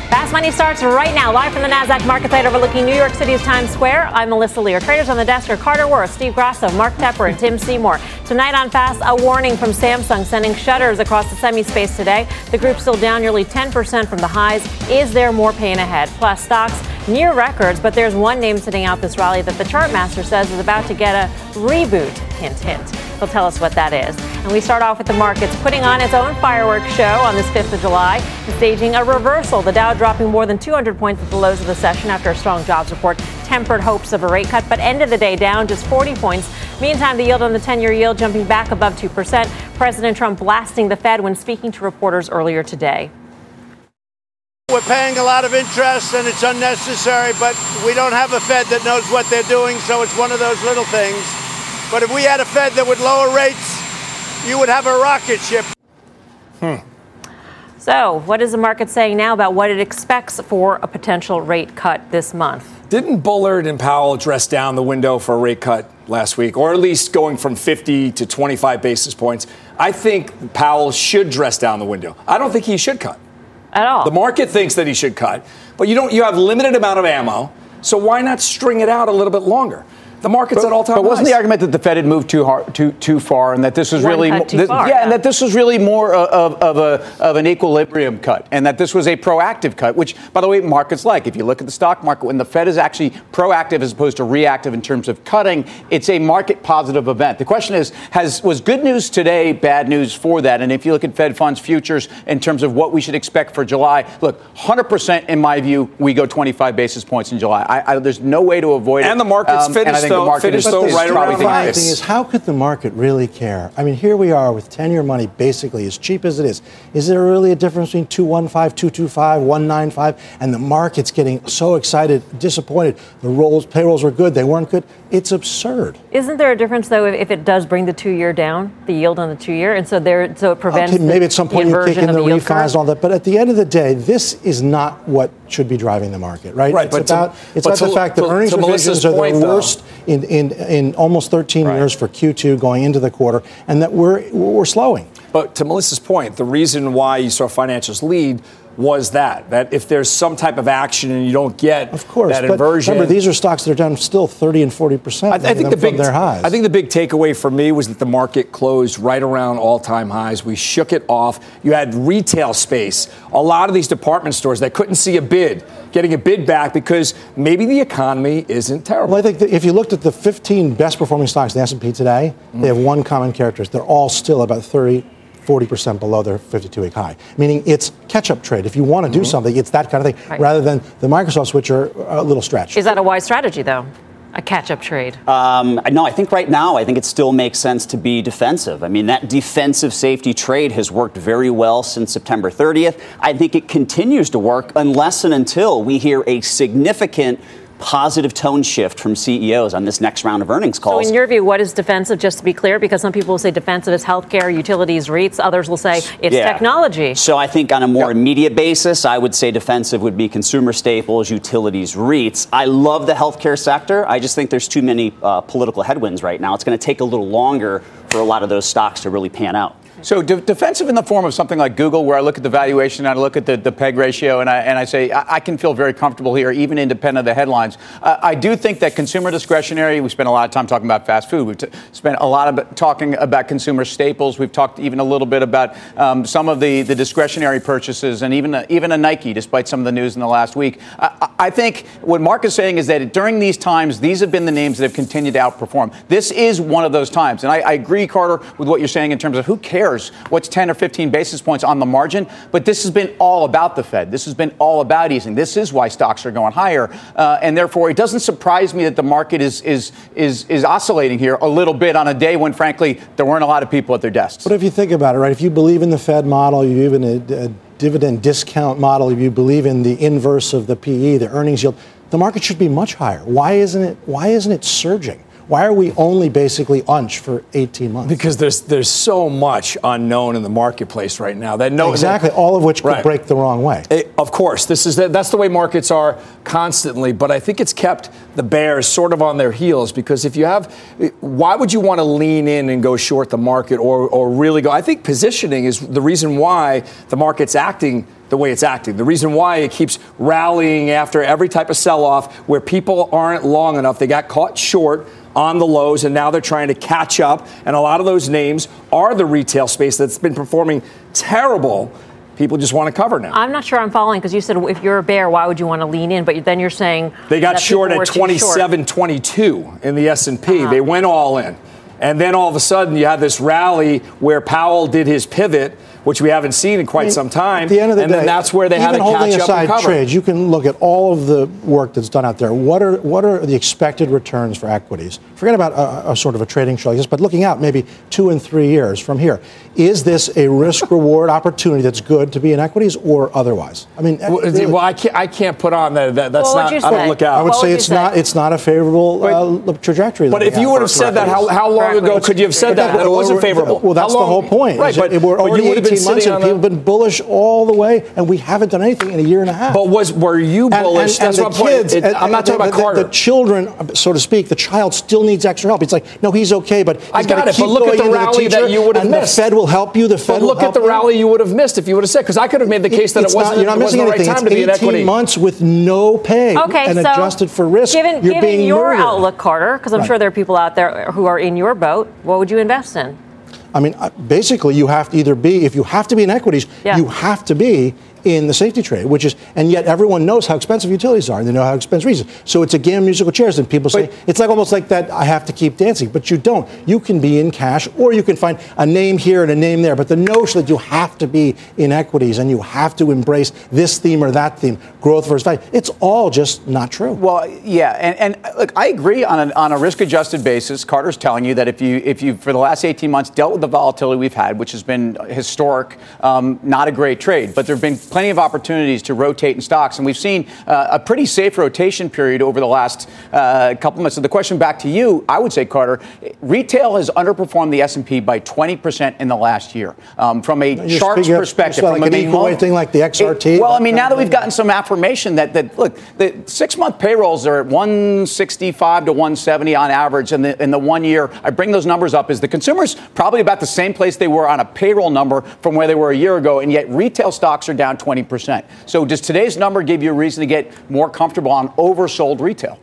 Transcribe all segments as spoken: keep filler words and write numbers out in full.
Fast Money starts right now, live from the NASDAQ market site overlooking New York City's Times Square. I'm Melissa Lee. Our traders on the desk are Carter Worth, Steve Grasso, Mark Tepper, and Tim Seymour. Tonight on Fast, a warning from Samsung sending shutters across the semi space today. The group's still down nearly ten percent from the highs. Is there more pain ahead? Plus, stocks near records, but there's one name sitting out this rally that the Chartmaster says is about to get a reboot. Hint, hint. He'll tell us what that is. And we start off with the markets putting on its own fireworks show on this fifth of July and staging a reversal. The Dow dropping more than two hundred points at the lows of the session after a strong jobs report tempered hopes of a rate cut, but ended the day down just forty points. Meantime, the yield on the ten-year yield jumping back above two percent. President Trump blasting the Fed when speaking to reporters earlier today. We're paying a lot of interest and it's unnecessary, but we don't have a Fed that knows what they're doing, so it's one of those little things. But if we had a Fed that would lower rates, you would have a rocket ship. Hmm. So what is the market saying now about what it expects for a potential rate cut this month? Didn't Bullard and Powell dress down the window for a rate cut last week, or at least going from fifty to twenty-five basis points? I think Powell should dress down the window. I don't think he should cut. At all. The market thinks that he should cut, but you don't. You have limited amount of ammo, so why not string it out a little bit longer? The market's but, at all-time But wasn't highs. the argument that the Fed had moved too hard, too too far, and that this was One really cut too this, far, yeah, yeah, and that this was really more of, of a of an equilibrium cut, and that this was a proactive cut, which, by the way, markets like. If you look at the stock market, when the Fed is actually proactive as opposed to reactive in terms of cutting, it's a market positive event. The question is, has was good news today bad news for that? And if you look at Fed funds futures in terms of what we should expect for July, look, one hundred percent in my view, we go twenty-five basis points in July. I, I, there's no way to avoid it. And the market's um, finished, and I think though, the market finished is, though is right probably around the five. The thing is, how could the market really care? I mean, here we are with ten-year money basically as cheap as it is. Is there really a difference between two fifteen, two twenty-five, one ninety-five, and the market's getting so excited, disappointed? The rolls, payrolls were good, they weren't good. It's absurd. Isn't there a difference, though, if it does bring the two-year down, the yield on the two-year, and so there, so it prevents okay, maybe the, at some point the you kick in inversion the, of the yield refis curve? and all that, but at the end of the day, this is not what should be driving the market, right? Right, it's but about to, it's but about to, the fact that to, earnings to revisions are the point, worst in, in in almost thirteen right. years for Q two going into the quarter, and that we're we're slowing. But to Melissa's point, the reason why you saw financials lead was that, that if there's some type of action and you don't get of course, that but inversion. Remember, these are stocks that are down still thirty and forty percent I, I think the from big, their highs. I think the big takeaway for me was that the market closed right around all-time highs. We shook it off. You had retail space. A lot of these department stores that couldn't see a bid, getting a bid back because maybe the economy isn't terrible. Well, I think that if you looked at the fifteen best performing stocks in the S and P today, mm. they have one common characteristic. They're all still about thirty, forty percent below their fifty-two-week high, meaning it's catch-up trade. If you want to do mm-hmm. something, it's that kind of thing, right. rather than the Microsoft, which are a little stretched. Is that a wise strategy, though? A catch-up trade? Um, no, I think right now, I think it still makes sense to be defensive. I mean, that defensive safety trade has worked very well since September thirtieth. I think it continues to work unless and until we hear a significant positive tone shift from C E Os on this next round of earnings calls. So in your view, what is defensive, just to be clear? Because some people will say defensive is healthcare, utilities, REITs. Others will say it's yeah. technology. So I think on a more yep. immediate basis, I would say defensive would be consumer staples, utilities, REITs. I love the healthcare sector. I just think there's too many uh, political headwinds right now. It's going to take a little longer for a lot of those stocks to really pan out. So de- defensive in the form of something like Google, where I look at the valuation, I look at the, the P E G ratio, and I and I say I, I can feel very comfortable here, even independent of the headlines. Uh, I do think that consumer discretionary. We spent a lot of time talking about fast food. We've t- spent a lot of talking about consumer staples. We've talked even a little bit about um, some of the, the discretionary purchases, and even a, even a Nike, despite some of the news in the last week. I, I think what Mark is saying is that during these times, these have been the names that have continued to outperform. This is one of those times, and I, I agree, Carter, with what you're saying in terms of who cares what's ten or fifteen basis points on the margin, but this has been all about the Fed. This has been all about easing. This is why stocks are going higher, uh, and therefore it doesn't surprise me that the market is is is is oscillating here a little bit on a day when, frankly, there weren't a lot of people at their desks. But if you think about it, right, if you believe in the Fed model, you even a, a dividend discount model, if you believe in the inverse of the P E, the earnings yield, the market should be much higher. Why isn't it? Why isn't it surging? Why are we only basically unch for eighteen months? Because there's there's so much unknown in the marketplace right now that no exactly that, all of which could right. break the wrong way. It, of course, this is the, that's the way markets are constantly. But I think it's kept the bears sort of on their heels, because if you have, why would you want to lean in and go short the market or or really go? I think positioning is the reason why the market's acting the way it's acting. The reason why it keeps rallying after every type of sell-off where people aren't long enough, they got caught short on the lows, and now they're trying to catch up. And a lot of those names are the retail space that's been performing terrible. People just want to cover now. I'm not sure I'm following, because you said if you're a bear, why would you want to lean in? But then you're saying they got short at twenty-seven twenty-two in the S and P. Uh-huh. They went all in. And then all of a sudden you had this rally where Powell did his pivot, which we haven't seen in quite I mean, some time. At the end of the and day, then that's where they had to catch up and cover. Even holding aside trades, you can look at all of the work that's done out there. What are what are the expected returns for equities? Forget about a, a sort of a trading show like this, but looking out maybe two and three years from here, is this a risk-reward opportunity that's good to be in equities or otherwise? I mean, well, really, well I can't I can't put on that. that that's not. I don't look out. I would what say would it's say? not it's not a favorable uh, trajectory. But if you would have said that, how, how long ago could you have said that? That it wasn't favorable. Well, that's the whole point. Right, but we're already eighteen months and people have been bullish all the way, and we haven't done anything in a year and a half. But was were you bullish? And, and, that's and my point. Kids, it, and, I'm not talking the, about Carter. The, the children, so to speak, the child still needs extra help. It's like, no, he's okay, but he's I got it. Keep but look at the rally the that you would have and missed. The Fed will help you. The Fed but will look help at the you. rally you would have missed if you would have said, because I could have made the case that it's it wasn't, not, you're not it wasn't missing the right anything. time to be in It's eighteen equity. months with no pay okay, and so adjusted for risk. Given, you're given being your murdered. outlook, Carter, because I'm right. sure there are people out there who are in your boat, what would you invest in? I mean, basically, you have to either be, if you have to be in equities, yeah. you have to be in the safety trade, which is, and yet everyone knows how expensive utilities are, and they know how expensive reasons. So it's a game of musical chairs, and people say, but, it's like almost like that, I have to keep dancing, but you don't. You can be in cash, or you can find a name here and a name there, but the notion that you have to be in equities and you have to embrace this theme or that theme, growth versus value, it's all just not true. Well, yeah, and, and look, I agree on a, on a risk-adjusted basis. Carter's telling you that if you, if you, for the last eighteen months, dealt with the volatility we've had, which has been historic, um, not a great trade, but there have been plenty of opportunities to rotate in stocks, and we've seen uh, a pretty safe rotation period over the last uh, couple months. So the question back to you, I would say, Carter, retail has underperformed the S and P by twenty percent in the last year. Um, from a You're Sharps speaking, perspective, like from an a equal weight thing like the X R T. It, well, I mean, now that we've gotten some affirmation that that look, the six-month payrolls are at one sixty-five to one seventy on average, and the in the one year, I bring those numbers up, is the consumers probably about the same place they were on a payroll number from where they were a year ago, and yet retail stocks are down twenty percent. So does today's number give you a reason to get more comfortable on oversold retail?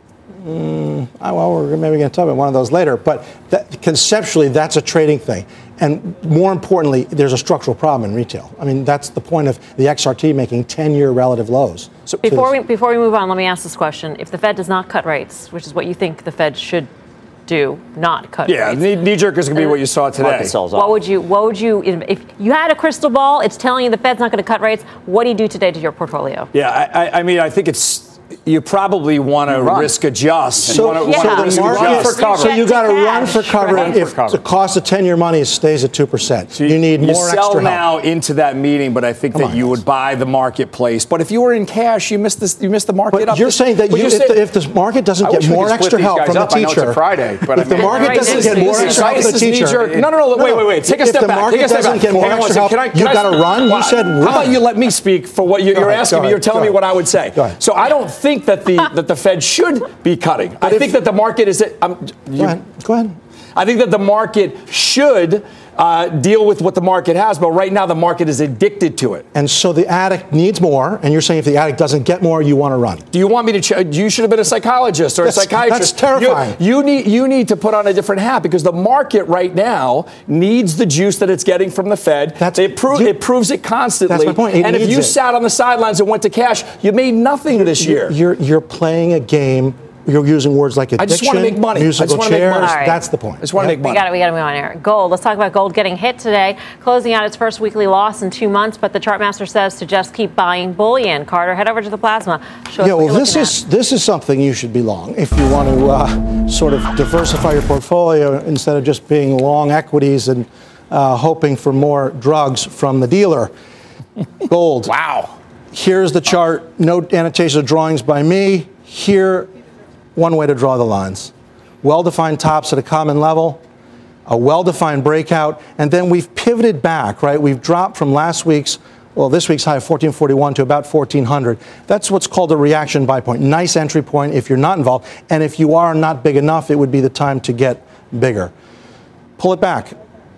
Mm, well, we're maybe going to talk about one of those later, but that, conceptually, that's a trading thing. And more importantly, there's a structural problem in retail. I mean, that's the point of the X R T making ten-year relative lows. So before we before we move on, let me ask this question. If the Fed does not cut rates, which is what you think the Fed should do, not cut yeah, rates. Yeah, knee jerk is going to be what you saw today. What would you, what would you, if you had a crystal ball, it's telling you the Fed's not going to cut rates, what do you do today to your portfolio? Yeah, I, I mean, I think it's, you probably want to risk adjust. So, wanna, yeah. wanna so the market, for cover. So you got to run for cover right? if the cost of ten-year money stays at two percent. So you, you need you more sell extra now help. into that meeting, but I think Come that on, you guys. would buy the marketplace. But if you were in cash, you missed this. You missed the market. But up you're this, saying that you, you if, said, the, if the market doesn't I get more extra help from the up. I know teacher, it's a Friday, but if I the mean, market right, doesn't this get is- more this is- extra help from the this is teacher, knee-jerk. No, no, no, wait, wait, wait. Take a if step the back. market Take a step doesn't back. get more Hang on one extra help, second. Can I- can you I- got to run. Well, You said run. How about you let me speak for what you, Go you're ahead, asking go me? ahead, You're telling go me ahead. what I would say. Go ahead. So I don't think that the that the Fed should be cutting. I if- think that the market is. Um, Go you, ahead. Go ahead. I think that the market should uh, deal with what the market has, but right now the market is addicted to it. And so the addict needs more, and you're saying if the addict doesn't get more, you want to run. Do you want me to? Ch- you should have been a psychologist or That's- a psychiatrist. that's terrifying. You, you need you need to put on a different hat because the market right now needs the juice that it's getting from the Fed. That's- it, pro- you- it proves it constantly. That's my point. It and if needs you it. sat on the sidelines and went to cash, you made nothing this year. You're you're playing a game. You're using words like addiction, I just want to make money. I musical just want to make chairs. money. All right. That's the point. I just want to Yep. make money. We got it. We got to move on here. Gold. Let's talk about gold getting hit today, closing out its first weekly loss in two months. But the chartmaster says to just keep buying bullion. Carter, head over to the plasma. Show us Yeah, what well, you're this looking is this is something you should be long if you want to uh, sort of diversify your portfolio instead of just being long equities and uh, hoping for more drugs from the dealer. Gold. Wow. Here's the chart. No annotations or drawings by me. Here, one way to draw the lines. Well-defined tops at a common level, a well-defined breakout, and then we've pivoted back, right? We've dropped from last week's, well, this week's high of fourteen forty-one to about fourteen hundred. That's what's called a reaction buy point. Nice entry point if you're not involved. And if you are not big enough, it would be the time to get bigger. Pull it back.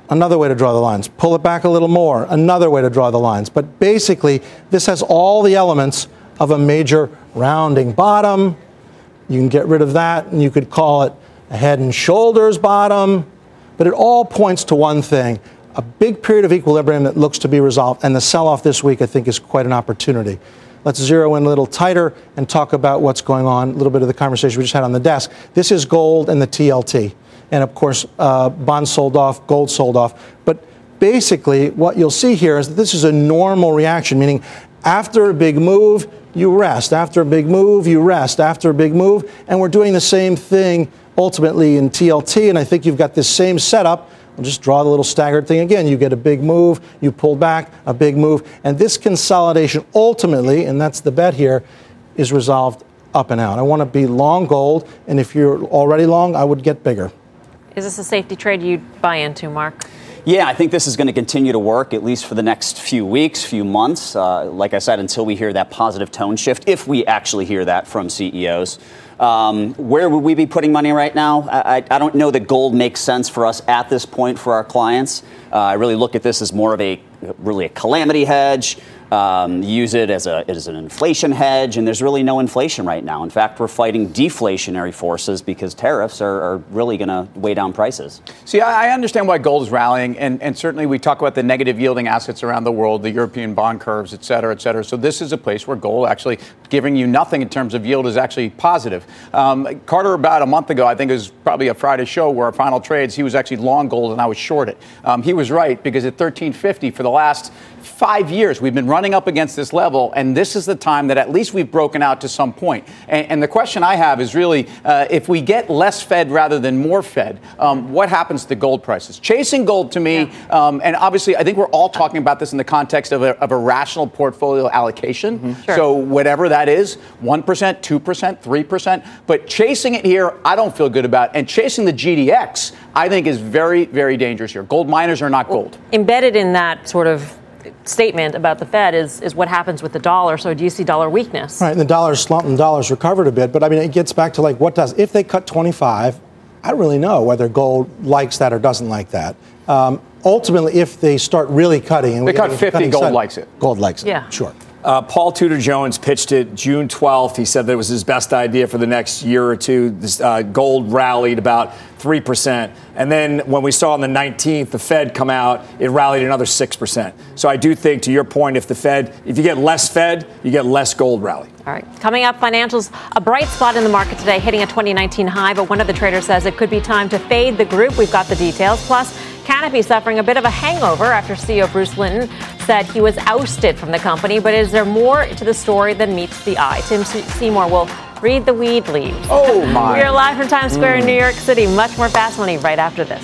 Another way to draw the lines. Pull it back a little more. Another way to draw the lines. But basically, this has all the elements of a major rounding bottom. You can get rid of that, and you could call it a head and shoulders bottom. But it all points to one thing, a big period of equilibrium that looks to be resolved. And the sell-off this week, I think, is quite an opportunity. Let's zero in a little tighter and talk about what's going on, a little bit of the conversation we just had on the desk. This is gold and the T L T. And of course, uh, bonds sold off, gold sold off. But basically, what you'll see here is that this is a normal reaction, meaning after a big move, you rest. After a big move, you rest. After a big move, and we're doing the same thing ultimately in T L T, and I think you've got this same setup. I'll just draw the little staggered thing again. You get a big move, you pull back, a big move, and this consolidation ultimately, and that's the bet here, is resolved up and out. I want to be long gold, and if you're already long, I would get bigger. Is this a safety trade you'd buy into, Mark? Yeah, I think this is going to continue to work, at least for the next few weeks, few months. Uh, like I said, until we hear that positive tone shift, if we actually hear that from C E Os. Um, where would we be putting money right now? I, I don't know that gold makes sense for us at this point for our clients. Uh, I really look at this as more of a really a calamity hedge. Um, use it as a as an inflation hedge, and there's really no inflation right now. In fact, we're fighting deflationary forces because tariffs are, are really going to weigh down prices. See, I understand why gold is rallying, and, and certainly we talk about the negative yielding assets around the world, the European bond curves, et cetera, et cetera. So this is a place where gold actually giving you nothing in terms of yield is actually positive. Um, Carter, about a month ago, I think it was probably a Friday show where our final trades, he was actually long gold and I was short it. Um, he was right, because at thirteen fifty for the last five years, we've been running up against this level, and this is the time that at least we've broken out to some point. And, and the question I have is really, uh, if we get less Fed rather than more Fed, um, what happens to gold prices? Chasing gold to me, yeah. um, and obviously I think we're all talking about this in the context of a, of a rational portfolio allocation. Mm-hmm. Sure. So whatever that is, one percent, two percent, three percent, but chasing it here, I don't feel good about. And chasing the G D X, I think is very, very dangerous here. Gold miners are not gold. Well, embedded in that sort of statement about the Fed is, is what happens with the dollar. So do you see dollar weakness? Right, and the dollar's slumped and the dollar's recovered a bit. But I mean, it gets back to like what does, if they cut twenty-five, I don't really know whether gold likes that or doesn't like that. Um, ultimately, if they start really cutting. And they cut fifty, gold likes it. Gold likes it, yeah. Sure. Uh, Paul Tudor Jones pitched it June twelfth. He said that it was his best idea for the next year or two. This, uh, gold rallied about three percent. And then when we saw on the nineteenth, the Fed come out, it rallied another six percent. So I do think, to your point, if the Fed, if you get less Fed, you get less gold rally. All right. Coming up, financials, a bright spot in the market today, hitting a twenty nineteen high, but one of the traders says it could be time to fade the group. We've got the details. Plus, Canopy suffering a bit of a hangover after C E O Bruce Linton said he was ousted from the company. But is there more to the story than meets the eye? Tim Seymour will read the weed leaves. Oh, my. We're live from Times Square mm. in New York City. Much more Fast Money right after this.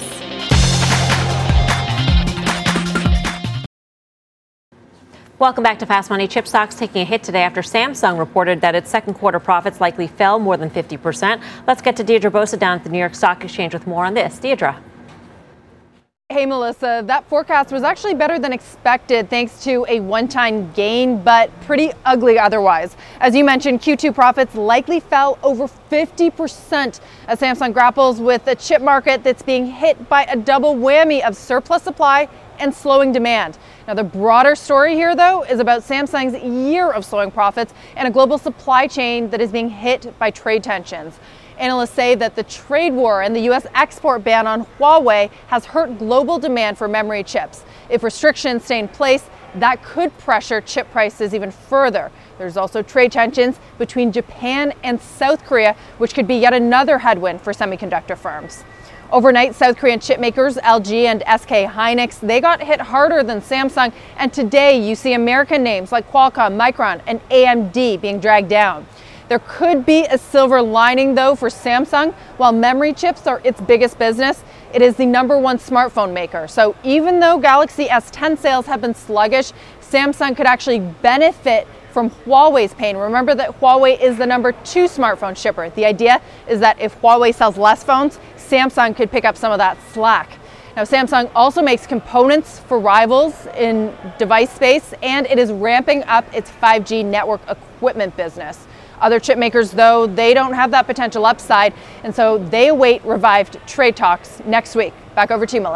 Welcome back to Fast Money. Chip stocks taking a hit today after Samsung reported that its second quarter profits likely fell more than fifty percent. Let's get to Deirdre Bosa down at the New York Stock Exchange with more on this. Deirdre. Hey, Melissa, that forecast was actually better than expected thanks to a one-time gain, but pretty ugly otherwise. As you mentioned, Q two profits likely fell over fifty percent as Samsung grapples with a chip market that's being hit by a double whammy of surplus supply and slowing demand. Now, the broader story here, though, is about Samsung's year of slowing profits and a global supply chain that is being hit by trade tensions. Analysts say that the trade war and the U S export ban on Huawei has hurt global demand for memory chips. If restrictions stay in place, that could pressure chip prices even further. There's also trade tensions between Japan and South Korea, which could be yet another headwind for semiconductor firms. Overnight, South Korean chip makers L G and S K Hynix, they got hit harder than Samsung, and today you see American names like Qualcomm, Micron, and A M D being dragged down. There could be a silver lining, though, for Samsung. While memory chips are its biggest business, it is the number one smartphone maker. So even though Galaxy S ten sales have been sluggish, Samsung could actually benefit from Huawei's pain. Remember that Huawei is the number two smartphone shipper. The idea is that if Huawei sells less phones, Samsung could pick up some of that slack. Now, Samsung also makes components for rivals in device space, and it is ramping up its five G network equipment business. Other chip makers, though, they don't have that potential upside, and so they await revived trade talks next week. Back over to you, Melissa.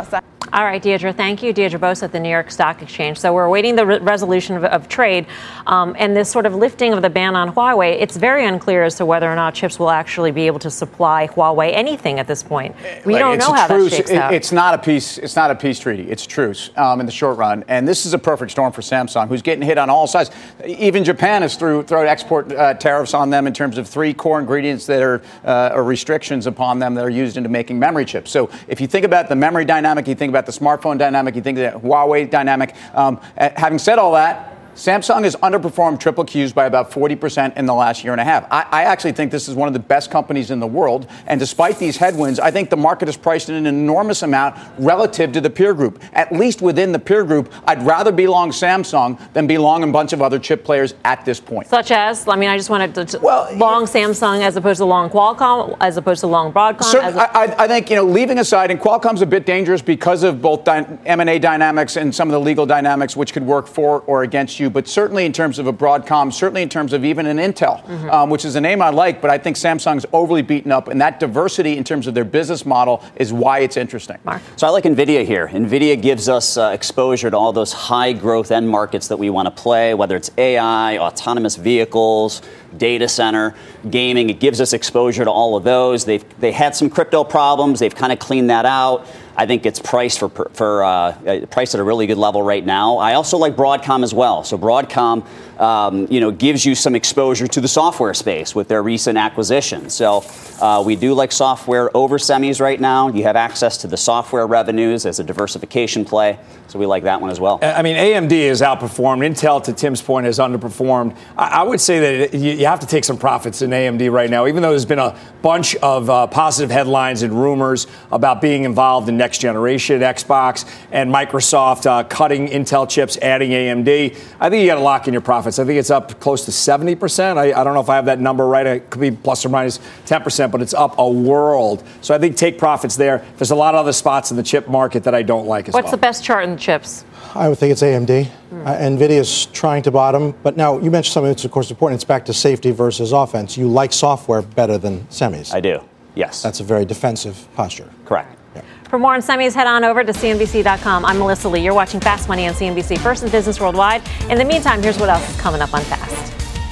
All right, Deirdre, thank you. Deirdre Bose at the New York Stock Exchange. So we're awaiting the re- resolution of, of trade um, and this sort of lifting of the ban on Huawei. It's very unclear as to whether or not chips will actually be able to supply Huawei anything at this point. We like, don't know how truce. that shakes it, out. It's not a peace. It's not a peace treaty. It's truce um, in the short run. And this is a perfect storm for Samsung, who's getting hit on all sides. Even Japan has threw, thrown export uh, tariffs on them in terms of three core ingredients that are uh, or restrictions upon them that are used into making memory chips. So if you think about the memory dynamic, you think about the smartphone dynamic, you think of the Huawei dynamic. Um, having said all that, Samsung has underperformed triple Qs by about forty percent in the last year and a half. I, I actually think this is one of the best companies in the world. And despite these headwinds, I think the market has priced in an enormous amount relative to the peer group. At least within the peer group, I'd rather be long Samsung than be long a bunch of other chip players at this point. Such as, I mean, I just wanted to, to well, long Samsung as opposed to long Qualcomm, as opposed to long Broadcom. So as a- I, I think, you know, leaving aside, and Qualcomm's a bit dangerous because of both dy- M and A dynamics and some of the legal dynamics, which could work for or against you. But certainly in terms of a Broadcom, certainly in terms of even an Intel, mm-hmm. um, which is a name I like, but I think Samsung's overly beaten up. And that diversity in terms of their business model is why it's interesting. Mark. So I like NVIDIA here. NVIDIA gives us uh, exposure to all those high growth end markets that we want to play, whether it's A I, autonomous vehicles, data center, gaming. It gives us exposure to all of those. They've they had some crypto problems. They've kind of cleaned that out. I think it's priced for for uh, priced at a really good level right now. I also like Broadcom as well. So Broadcom, um, you know, gives you some exposure to the software space with their recent acquisition. So uh, we do like software over semis right now. You have access to the software revenues as a diversification play. So we like that one as well. I mean, A M D has outperformed. Intel, to Tim's point, has underperformed. I, I would say that it, you, you have to take some profits in A M D right now, even though there's been a bunch of uh, positive headlines and rumors about being involved in next generation Xbox and Microsoft uh, cutting Intel chips, adding A M D. I think you got to lock in your profits. I think it's up close to seventy percent. I, I don't know if I have that number right. It could be plus or minus ten percent, but it's up a world. So I think take profits there. There's a lot of other spots in the chip market that I don't like as What's well. the best chart in the chips? I would think it's A M D. Mm. Uh, NVIDIA's trying to bottom. But now, you mentioned something that's, of course, important. It's back to safety versus offense. You like software better than semis. I do, yes. That's a very defensive posture. Correct. Yeah. For more on semis, head on over to C N B C dot com. I'm Melissa Lee. You're watching Fast Money on C N B C, first in business worldwide. In the meantime, here's what else is coming up on Fast.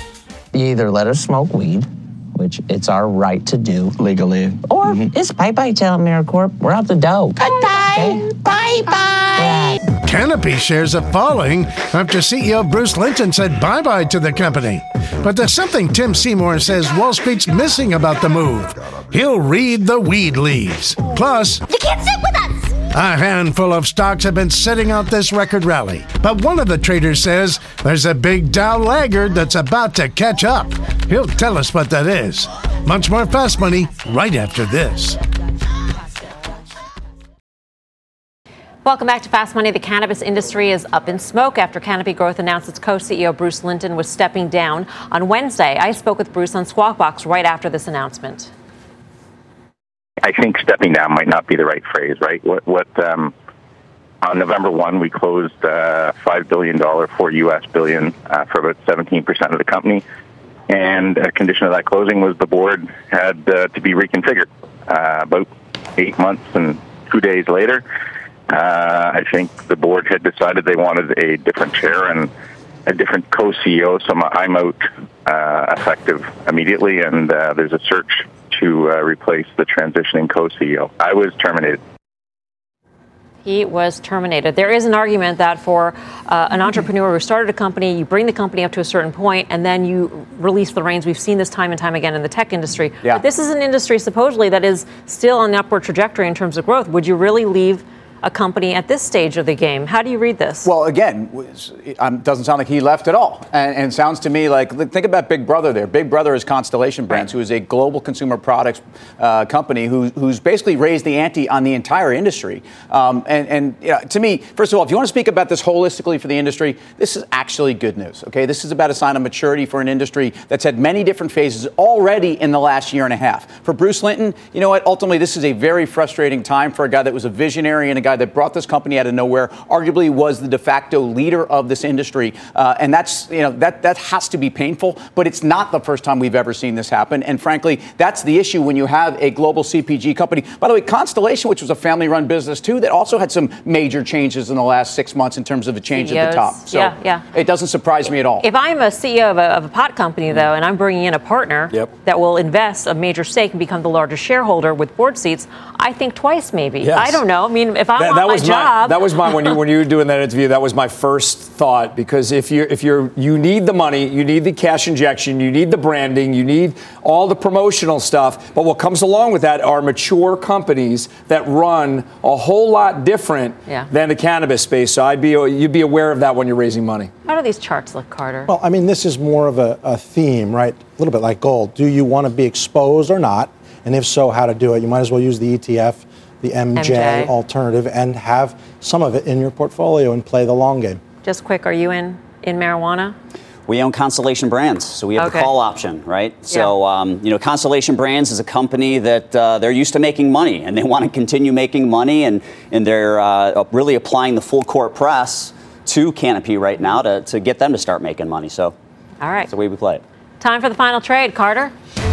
You either let us smoke weed, which it's our right to do legally, or mm-hmm. it's bye-bye to AmeriCorp. We're out the dough. Goodbye. Okay? Bye-bye. Yeah. Canopy shares are falling after C E O Bruce Linton said bye-bye to the company. But there's something Tim Seymour says Wall Street's missing about the move. He'll read the weed leaves. Plus, you can't sit with us! A handful of stocks have been sitting out this record rally. But one of the traders says there's a big Dow laggard that's about to catch up. He'll tell us what that is. Much more Fast Money right after this. Welcome back to Fast Money. The cannabis industry is up in smoke after Canopy Growth announced its co-C E O Bruce Linton was stepping down. On Wednesday, I spoke with Bruce on Squawk Box right after this announcement. I think stepping down might not be the right phrase, right? What, what um, on November first, we closed uh, five billion dollars, four U S billion uh, for about seventeen percent of the company. And a condition of that closing was the board had uh, to be reconfigured. Uh, about eight months and two days later, uh, I think the board had decided they wanted a different chair and a different co-C E O. So I'm out uh, effective immediately, and uh, there's a search to uh, replace the transitioning co-C E O. I was terminated. He was terminated. There is an argument that for uh, an entrepreneur who started a company, you bring the company up to a certain point, and then you release the reins. We've seen this time and time again in the tech industry. Yeah. But this is an industry supposedly that is still on the upward trajectory in terms of growth. Would you really leave a company at this stage of the game? How do you read this? Well, again, it doesn't sound like he left at all. And, and sounds to me like, think about Big Brother there. Big Brother is Constellation Brands, right, who is a global consumer products uh, company who, who's basically raised the ante on the entire industry. Um, and and you know, to me, first of all, if you want to speak about this holistically for the industry, this is actually good news, okay? This is about a sign of maturity for an industry that's had many different phases already in the last year and a half. For Bruce Linton, you know what? Ultimately, this is a very frustrating time for a guy that was a visionary and a guy guy that brought this company out of nowhere, arguably was the de facto leader of this industry. Uh, and that's, you know, that, that has to be painful, but it's not the first time we've ever seen this happen. And frankly, that's the issue when you have a global C P G company. By the way, Constellation, which was a family-run business too, that also had some major changes in the last six months in terms of a change C E Os. at the top. So yeah, yeah. it doesn't surprise me at all. If I'm a C E O of a, of a pot company, though, and I'm bringing in a partner yep. that will invest a major stake and become the largest shareholder with board seats, I think twice maybe. Yes. I don't know. I mean, if I that, want that my was job. My, that was mine when you when you were doing that interview. That was my first thought, because if you if you're you need the money, you need the cash injection, you need the branding, you need all the promotional stuff. But what comes along with that are mature companies that run a whole lot different yeah. than the cannabis space. So I'd be you'd be aware of that when you're raising money. How do these charts look, Carter? Well, I mean, this is more of a, a theme, right? A little bit like gold. Do you want to be exposed or not? And if so, how to do it? You might as well use the E T F, the M J, M J alternative, and have some of it in your portfolio and play the long game. Just quick, are you in, in marijuana? We own Constellation Brands, so we have okay. the call option, right? Yeah. So, um, you know, Constellation Brands is a company that uh, they're used to making money, and they want to continue making money, and, and they're uh, really applying the full court press to Canopy right now to, to get them to start making money. So, all right. That's the way we play it. Time for the final trade, Carter.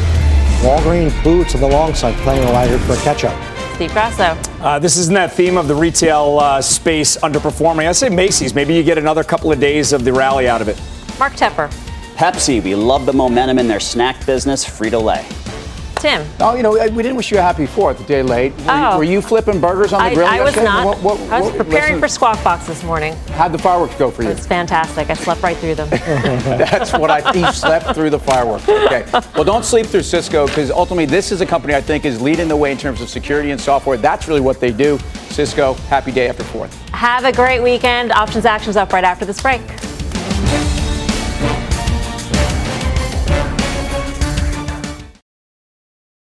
Walgreen Boots on the long side, playing a laggard for a catch-up. Steve Grasso. Uh, this isn't that theme of the retail uh, space underperforming. I'd say Macy's. Maybe you get another couple of days of the rally out of it. Mark Tepper. Pepsi, we love the momentum in their snack business. Frito-Lay. Tim. Oh, you know, we didn't wish you a happy fourth, a day late. Were, oh. you, were you flipping burgers on the I, grill I was yesterday? not. What, what, I was what, preparing listen, for Squawk Box this morning. How'd the fireworks go for you? It's fantastic. I slept right through them. That's what I think. Slept through the fireworks. Okay. Well, don't sleep through Cisco, because ultimately this is a company I think is leading the way in terms of security and software. That's really what they do. Cisco, happy day after fourth. Have a great weekend. Options Actions up right after this break.